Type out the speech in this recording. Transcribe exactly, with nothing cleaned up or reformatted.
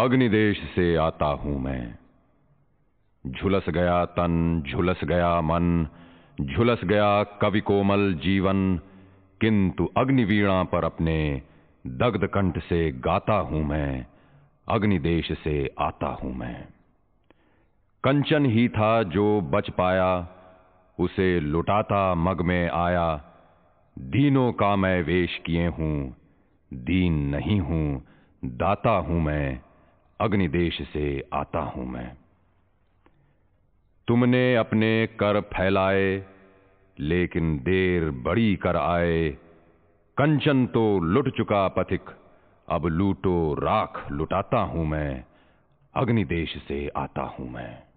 अग्निदेश से आता हूं मैं। झुलस गया तन, झुलस गया मन, झुलस गया कवि कोमल जीवन, किंतु अग्निवीणा पर अपने दग्ध कंठ से गाता हूं मैं। अग्निदेश से आता हूं मैं। कंचन ही था जो बच पाया, उसे लुटाता मग में आया। दीनों का मैं वेश किए हूं, दीन नहीं हूं, दाता हूं मैं। अग्निदेश से आता हूं मैं। तुमने अपने कर फैलाए, लेकिन देर बड़ी कर आए। कंचन तो लुट चुका पथिक, अब लूटो राख लुटाता हूं मैं। अग्निदेश से आता हूं मैं।